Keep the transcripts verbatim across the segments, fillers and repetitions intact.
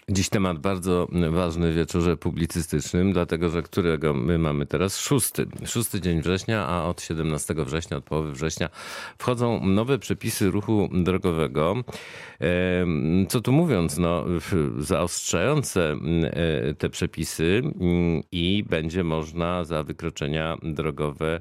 Dziś temat bardzo ważny w wieczorze publicystycznym, dlatego że którego my mamy teraz? Szósty. Szósty dzień września, a od siedemnastego września, od połowy września wchodzą nowe przepisy ruchu drogowego. Co tu mówiąc, no, zaostrzające te przepisy i będzie można za wykroczenia drogowe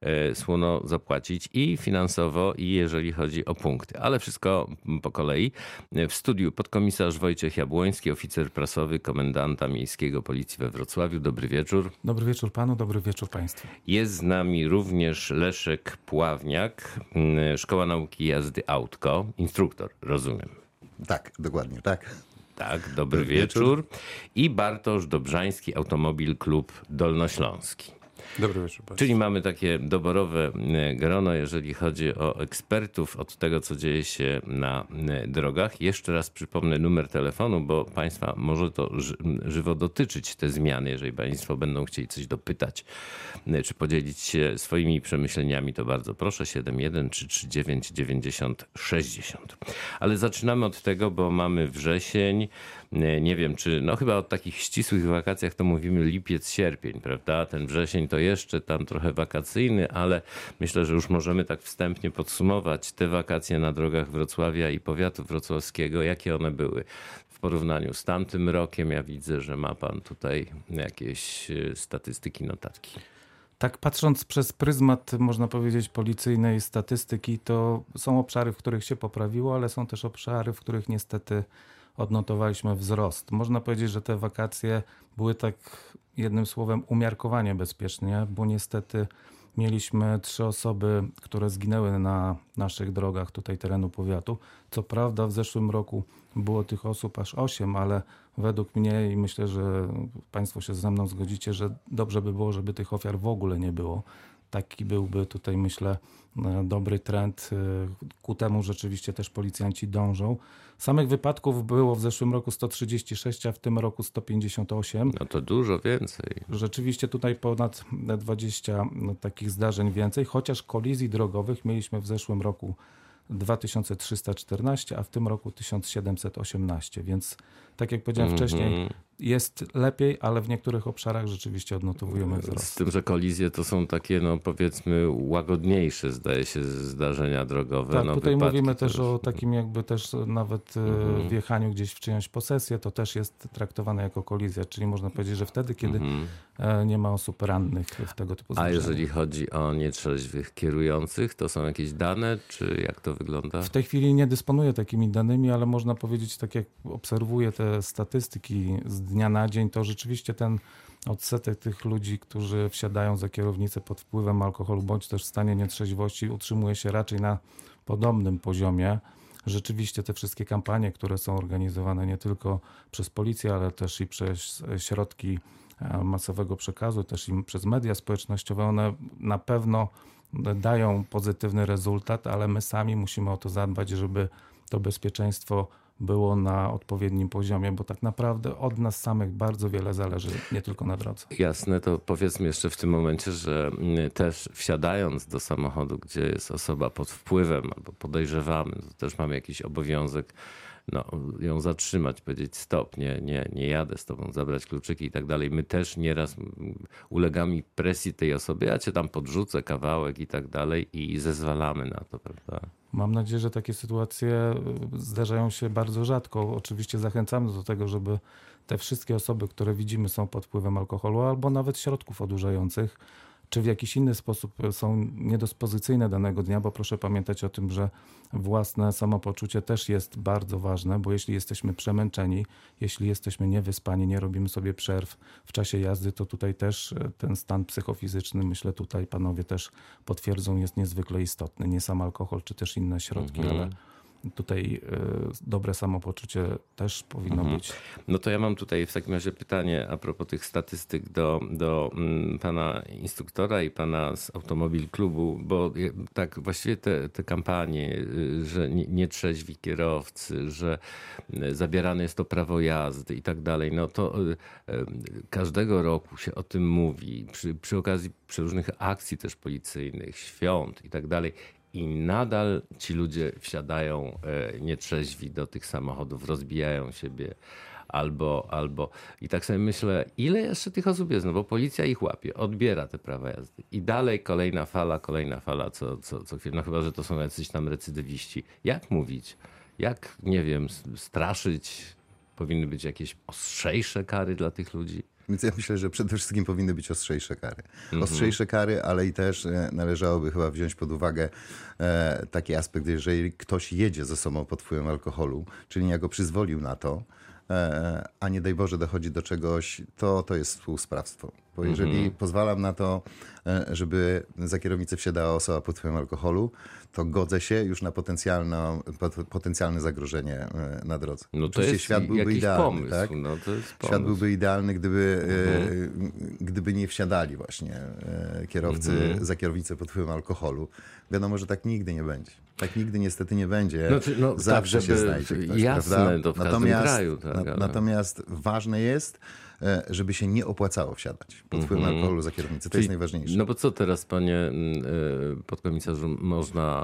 słono zapłacić i finansowo, i jeżeli chodzi o punkty. Ale wszystko po kolei. W studiu podkomisarz Wojciech Jabłoński, oficer prasowy komendanta miejskiego Policji we Wrocławiu. Dobry wieczór. Dobry wieczór panu, dobry wieczór państwu. Jest z nami również Leszek Pławniak, Szkoła Nauki Jazdy Autko, instruktor, rozumiem. Tak, dokładnie, tak. Tak, dobry, dobry wieczór. wieczór. I Bartosz Dobrzański, Automobil Klub Dolnośląski. Dobry wieczór państwu. Czyli mamy takie doborowe grono, jeżeli chodzi o ekspertów od tego, co dzieje się na drogach. Jeszcze raz przypomnę numer telefonu, bo państwa może to żywo dotyczyć, te zmiany. Jeżeli państwo będą chcieli coś dopytać, czy podzielić się swoimi przemyśleniami, to bardzo proszę. siedem jeden trzy trzy dziewięć dziewięćdziesiąt sześćdziesiąt. Ale zaczynamy od tego, bo mamy wrzesień. Nie wiem, czy, no chyba o takich ścisłych wakacjach to mówimy lipiec, sierpień, prawda? Ten wrzesień to jeszcze tam trochę wakacyjny, ale myślę, że już możemy tak wstępnie podsumować te wakacje na drogach Wrocławia i powiatu wrocławskiego. Jakie one były w porównaniu z tamtym rokiem? Ja widzę, że ma pan tutaj jakieś statystyki, notatki. Tak patrząc przez pryzmat, można powiedzieć, policyjnej statystyki, to są obszary, w których się poprawiło, ale są też obszary, w których niestety odnotowaliśmy wzrost. Można powiedzieć, że te wakacje były tak jednym słowem umiarkowanie bezpieczne, bo niestety mieliśmy trzy osoby, które zginęły na naszych drogach tutaj terenu powiatu. Co prawda w zeszłym roku było tych osób aż osiem, ale według mnie i myślę, że państwo się ze mną zgodzicie, że dobrze by było, żeby tych ofiar w ogóle nie było. Taki byłby tutaj, myślę, dobry trend. Ku temu rzeczywiście też policjanci dążą. Samych wypadków było w zeszłym roku sto trzydzieści sześć, a w tym roku sto pięćdziesiąt osiem. No to dużo więcej. Rzeczywiście tutaj ponad dwadzieścia takich zdarzeń więcej, chociaż kolizji drogowych mieliśmy w zeszłym roku dwa tysiące trzysta czternaście, a w tym roku tysiąc siedemset osiemnaście, więc tak jak powiedziałem mm-hmm. wcześniej, jest lepiej, ale w niektórych obszarach rzeczywiście odnotowujemy wzrost. Z tym, że kolizje to są takie, no powiedzmy, łagodniejsze, zdaje się, zdarzenia drogowe. Tak, no, tutaj mówimy też, też o takim jakby też nawet mm-hmm. wjechaniu gdzieś w czyjąś posesję, to też jest traktowane jako kolizja, czyli można powiedzieć, że wtedy, kiedy mm-hmm. nie ma osób rannych w tego typu zdarzeniach. A jeżeli chodzi o nietrzeźwych kierujących, to są jakieś dane, czy jak to wygląda? W tej chwili nie dysponuję takimi danymi, ale można powiedzieć, tak jak obserwuję te statystyki z dnia na dzień, to rzeczywiście ten odsetek tych ludzi, którzy wsiadają za kierownicę pod wpływem alkoholu bądź też w stanie nietrzeźwości, utrzymuje się raczej na podobnym poziomie. Rzeczywiście te wszystkie kampanie, które są organizowane nie tylko przez policję, ale też i przez środki masowego przekazu, też i przez media społecznościowe, one na pewno dają pozytywny rezultat, ale my sami musimy o to zadbać, żeby to bezpieczeństwo było na odpowiednim poziomie, bo tak naprawdę od nas samych bardzo wiele zależy, nie tylko na drodze. Jasne, to powiedzmy jeszcze w tym momencie, że też wsiadając do samochodu, gdzie jest osoba pod wpływem albo podejrzewamy, to też mamy jakiś obowiązek no, ją zatrzymać, powiedzieć stop, nie, nie, nie jadę z tobą, zabrać kluczyki i tak dalej. My też nieraz ulegamy presji tej osoby, ja cię tam podrzucę kawałek i tak dalej i zezwalamy na to, prawda? Mam nadzieję, że takie sytuacje zdarzają się bardzo rzadko. Oczywiście zachęcamy do tego, żeby te wszystkie osoby, które widzimy są pod wpływem alkoholu albo nawet środków odurzających, czy w jakiś inny sposób są niedyspozycyjne danego dnia, bo proszę pamiętać o tym, że własne samopoczucie też jest bardzo ważne, bo jeśli jesteśmy przemęczeni, jeśli jesteśmy niewyspani, nie robimy sobie przerw w czasie jazdy, to tutaj też ten stan psychofizyczny, myślę tutaj panowie też potwierdzą, jest niezwykle istotny. Nie sam alkohol, czy też inne środki, mhm. ale tutaj y, dobre samopoczucie też powinno mhm. być. No to ja mam tutaj w takim razie pytanie a propos tych statystyk do, do mm, pana instruktora i pana z Automobil Klubu, bo tak właściwie te, te kampanie, y, że nie, nie trzeźwi kierowcy, że zabierane jest to prawo jazdy i tak dalej, no to y, y, każdego roku się o tym mówi, przy, przy okazji przeróżnych akcji też policyjnych, świąt i tak dalej. I nadal ci ludzie wsiadają nietrzeźwi do tych samochodów, rozbijają siebie albo, albo... I tak sobie myślę, ile jeszcze tych osób jest? No bo policja ich łapie, odbiera te prawa jazdy. I dalej kolejna fala, kolejna fala co, co, co chwilę. No chyba, że to są jacyś tam recydywiści. Jak mówić? Jak, nie wiem, straszyć? Powinny być jakieś ostrzejsze kary dla tych ludzi? Więc ja myślę, że przede wszystkim powinny być ostrzejsze kary. Ostrzejsze kary, ale i też e, należałoby chyba wziąć pod uwagę e, taki aspekt, jeżeli ktoś jedzie ze sobą pod wpływem alkoholu, czyli niejako przyzwolił na to, e, a nie daj Boże dochodzi do czegoś, to to jest współsprawstwo. Bo jeżeli mhm. pozwalam na to, e, żeby za kierownicę wsiadała osoba pod wpływem alkoholu, to godzę się już na potencjalne, potencjalne zagrożenie e, na drodze. No to Oczywiście jest świat byłby jakiś idealny, pomysł. tak? No to jest pomysł. Świat byłby idealny, gdyby, Mhm. e, gdyby nie wsiadali właśnie e, kierowcy Mhm. za kierownicę pod wpływem alkoholu. Wiadomo, że tak nigdy nie będzie. Tak nigdy niestety nie będzie. Znaczy, no, Zawsze tak, się żeby znajdzie ktoś, jasne, prawda? to w każdym Natomiast, kraju, tak, na, ale- natomiast ważne jest, e, żeby się nie opłacało wsiadać pod wpływem Mhm. alkoholu za kierownicę. To Czyli- jest najważniejsze. No bo co teraz, panie y, podkomisarzu, można,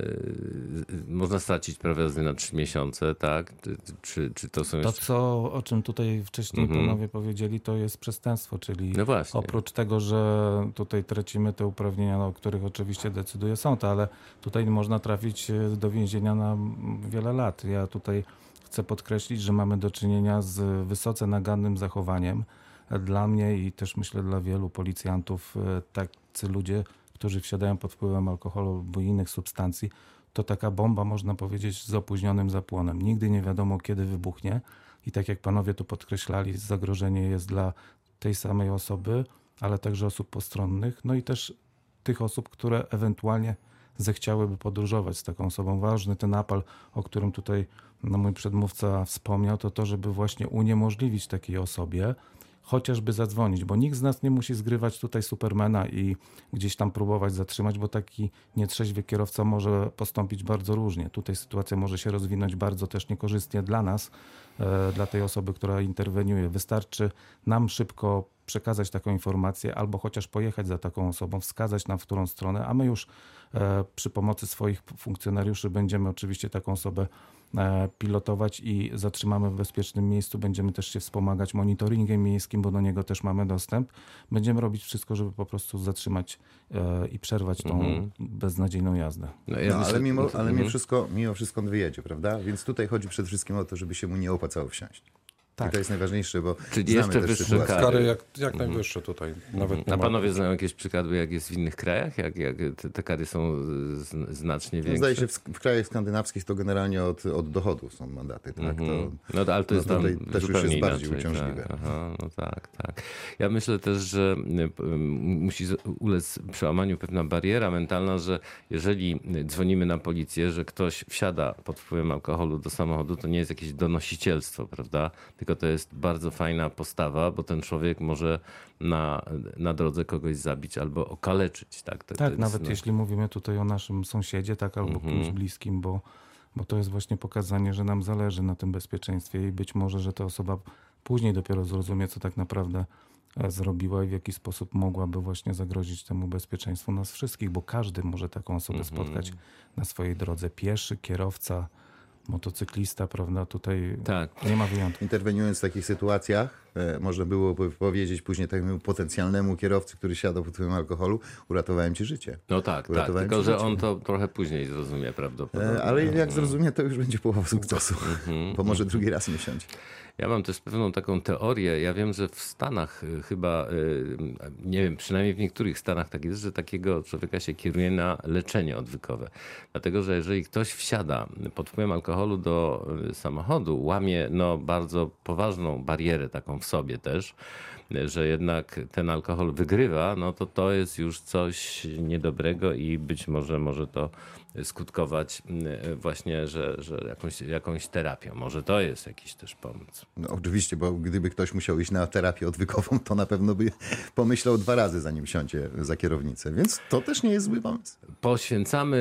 y, można stracić prawo jazdy na trzy miesiące, tak? Czy, czy, czy to są To, jeszcze... co, o czym tutaj wcześniej Mhm. panowie powiedzieli, to jest przestępstwo, czyli No właśnie. oprócz tego, że tutaj tracimy te uprawnienia, o których oczywiście decyduje sąd, ale tutaj można trafić e, do więzienia na wiele lat. Ja tutaj chcę podkreślić, że mamy do czynienia z wysoce nagannym zachowaniem. Dla mnie i też myślę dla wielu policjantów, e, tacy ludzie, którzy wsiadają pod wpływem alkoholu lub innych substancji, to taka bomba, można powiedzieć, z opóźnionym zapłonem. Nigdy nie wiadomo, kiedy wybuchnie. I tak jak panowie tu podkreślali, zagrożenie jest dla tej samej osoby, ale także osób postronnych, no i też tych osób, które ewentualnie zechciałyby podróżować z taką osobą. Ważny ten apel, o którym tutaj no, mój przedmówca wspomniał, to to, żeby właśnie uniemożliwić takiej osobie chociażby zadzwonić, bo nikt z nas nie musi zgrywać tutaj supermana i gdzieś tam próbować zatrzymać, bo taki nietrzeźwy kierowca może postąpić bardzo różnie. Tutaj sytuacja może się rozwinąć bardzo też niekorzystnie dla nas, e, dla tej osoby, która interweniuje. Wystarczy nam szybko przekazać taką informację albo chociaż pojechać za taką osobą, wskazać nam w którą stronę, a my już e, przy pomocy swoich funkcjonariuszy będziemy oczywiście taką osobę e, pilotować i zatrzymamy w bezpiecznym miejscu. Będziemy też się wspomagać monitoringiem miejskim, bo do niego też mamy dostęp. Będziemy robić wszystko, żeby po prostu zatrzymać e, i przerwać tą Mhm. beznadziejną jazdę. No, ja No, myślę- ale mimo, ale mimo Mhm. wszystko, mimo wszystko on wyjedzie, prawda? Więc tutaj chodzi przede wszystkim o to, żeby się mu nie opłacało wsiąść. Tak. I to jest najważniejsze, bo Czyli znamy jeszcze też wyższe sytuację. kary. Kary jak, jak najwyższe tutaj. Nawet nie A ma- panowie znają jakieś przykłady, jak jest w innych krajach? Jak, jak te, te kary są z, znacznie No, większe? zdaje się, w, w krajach skandynawskich to generalnie od, od dochodów są mandaty, tak? Mhm. To, No to, ale to no jest tam tutaj też już zupełnie jest bardziej inaczej, uciążliwe. Tak. Aha, no tak, tak. Ja myślę też, że y, y, musi z- ulec przełamaniu pewna bariera mentalna, że jeżeli dzwonimy na policję, że ktoś wsiada pod wpływem alkoholu do samochodu, to nie jest jakieś donosicielstwo, prawda? Tylko to jest bardzo fajna postawa, bo ten człowiek może na, na drodze kogoś zabić albo okaleczyć. Tak, to, to Tak, jest, nawet no, jeśli mówimy tutaj o naszym sąsiedzie, tak, albo Mhm. kimś bliskim, bo, bo to jest właśnie pokazanie, że nam zależy na tym bezpieczeństwie i być może, że ta osoba później dopiero zrozumie, co tak naprawdę e, zrobiła i w jaki sposób mogłaby właśnie zagrozić temu bezpieczeństwu nas wszystkich, bo każdy może taką osobę Mhm. spotkać na swojej drodze. Pieszy, kierowca, motocyklista, prawda, tutaj Tak. nie ma wyjątku. Interweniując w takich sytuacjach, e, można byłoby powiedzieć później takiemu potencjalnemu kierowcy, który siadał pod wpływem alkoholu, uratowałem ci życie. No tak, tak. Uratowałem Tylko, ci że życie. on to trochę później zrozumie prawdopodobnie. E, ale jak zrozumie, to już będzie połowa sukcesu, Mhm. bo może drugi raz nie wsiąść. Ja mam też pewną taką teorię. Ja wiem, że w Stanach y, chyba, y, nie wiem, przynajmniej w niektórych Stanach tak jest, że takiego człowieka się kieruje na leczenie odwykowe. Dlatego, że jeżeli ktoś wsiada pod wpływem alkoholu do y, samochodu, łamie no, bardzo poważną barierę taką w sobie też, y, że jednak ten alkohol wygrywa, no to to jest już coś niedobrego i być może może to skutkować y, właśnie, że, że jakąś, jakąś terapią. Może to jest jakiś też pomysł. No, oczywiście, bo gdyby ktoś musiał iść na terapię odwykową, to na pewno by pomyślał dwa razy, zanim wsiądzie za kierownicę. Więc to też nie jest zły pomysł. Poświęcamy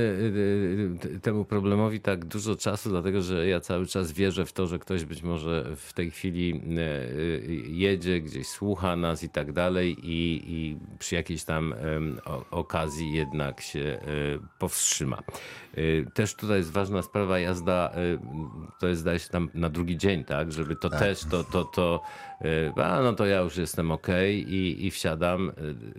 y, y, temu problemowi tak dużo czasu, dlatego że ja cały czas wierzę w to, że ktoś być może w tej chwili y, y, jedzie, gdzieś słucha wysłucha nas i tak dalej i, i przy jakiejś tam em, o, okazji jednak się e, powstrzyma. E, Też tutaj jest ważna sprawa, jazda, e, to jest zdaje się tam na drugi dzień, tak, żeby to Tak. też, to, to, to e, a no to ja już jestem okej i, i wsiadam.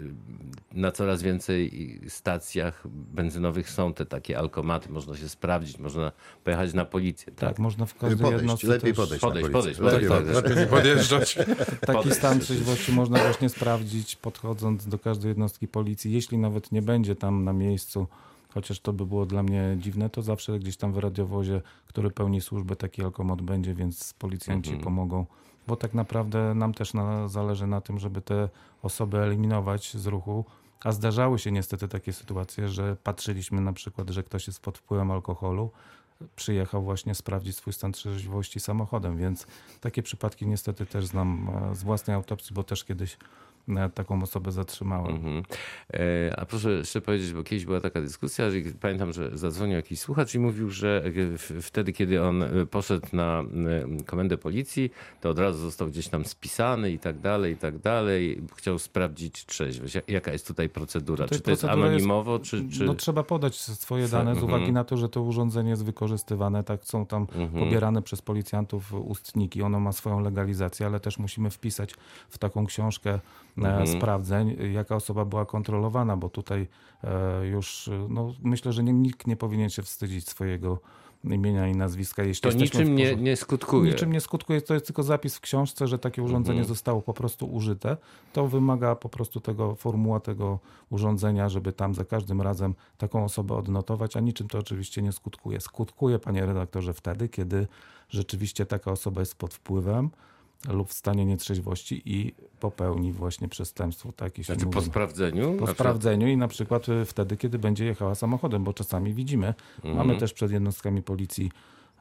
E, Na coraz więcej stacjach benzynowych są te takie alkomaty, można się sprawdzić, można pojechać na policję. Tak, Tak, można w każdej Podejść, jednostce lepiej też... podejść, Podejść, na policję. podejść, Lepiej tak, podejść. tak. Lepiej nie podjeżdżać. Taki Podejść. stan trzeźwości można właśnie sprawdzić, podchodząc do każdej jednostki policji. Jeśli nawet nie będzie tam na miejscu, chociaż to by było dla mnie dziwne, to zawsze gdzieś tam w radiowozie, który pełni służbę, taki alkomat będzie, więc policjanci Mhm. pomogą. Bo tak naprawdę nam też na, zależy na tym, żeby te osoby eliminować z ruchu. A zdarzały się niestety takie sytuacje, że patrzyliśmy na przykład, że ktoś jest pod wpływem alkoholu, przyjechał właśnie sprawdzić swój stan trzeźwości samochodem, więc takie przypadki niestety też znam e, z własnej autopsji, bo też kiedyś e, taką osobę zatrzymałem. Mhm. E, A proszę jeszcze powiedzieć, bo kiedyś była taka dyskusja, że pamiętam, że zadzwonił jakiś słuchacz i mówił, że w- wtedy, kiedy on poszedł na e, komendę policji, to od razu został gdzieś tam spisany i tak dalej, i tak dalej. Chciał sprawdzić trzeźwość. Jaka jest tutaj procedura? Tutaj Czy to jest procedura jest- anonimowo, czy... czy... No, trzeba podać swoje dane z Mhm. uwagi na to, że to urządzenie jest wykorzystywane, tak są tam Mhm. pobierane przez policjantów ustniki, ono ma swoją legalizację, ale też musimy wpisać w taką książkę e, Mhm. sprawdzeń, jaka osoba była kontrolowana, bo tutaj e, już e, no, myślę, że nie, nikt nie powinien się wstydzić swojego imienia i nazwiska. Jeśli To jesteśmy niczym w nie, porząd- nie skutkuje. Niczym nie skutkuje, to jest tylko zapis w książce, że takie urządzenie Mhm. zostało po prostu użyte. To wymaga po prostu tego formuła tego urządzenia, żeby tam za każdym razem taką osobę odnotować, a niczym to oczywiście nie skutkuje. Skutkuje, panie redaktorze, wtedy, kiedy rzeczywiście taka osoba jest pod wpływem lub w stanie nietrzeźwości i popełni właśnie przestępstwo. Tak, jeśli Znaczy po mówimy. sprawdzeniu? Po Na przykład- sprawdzeniu i na przykład y, wtedy, kiedy będzie jechała samochodem, bo czasami widzimy, Mhm. mamy też przed jednostkami policji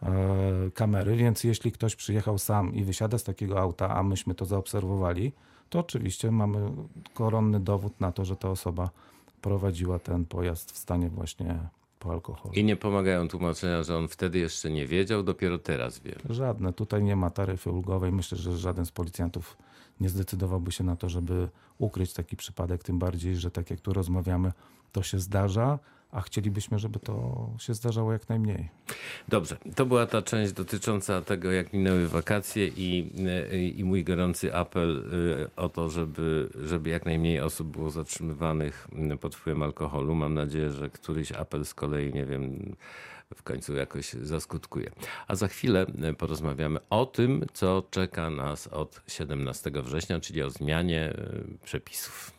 e, kamery, więc jeśli ktoś przyjechał sam i wysiada z takiego auta, a myśmy to zaobserwowali, to oczywiście mamy koronny dowód na to, że ta osoba prowadziła ten pojazd w stanie właśnie po alkoholu. I nie pomagają tłumaczenia, że on wtedy jeszcze nie wiedział, dopiero teraz wie. Żadne. Tutaj nie ma taryfy ulgowej. Myślę, że żaden z policjantów nie zdecydowałby się na to, żeby ukryć taki przypadek, tym bardziej, że tak jak tu rozmawiamy, to się zdarza, a chcielibyśmy, żeby to się zdarzało jak najmniej. Dobrze, to była ta część dotycząca tego, jak minęły wakacje i, i mój gorący apel y, o to, żeby, żeby jak najmniej osób było zatrzymywanych pod wpływem alkoholu. Mam nadzieję, że któryś apel z kolei, nie wiem, w końcu jakoś zaskutkuje. A za chwilę porozmawiamy o tym, co czeka nas od siedemnastego września, czyli o zmianie y, przepisów.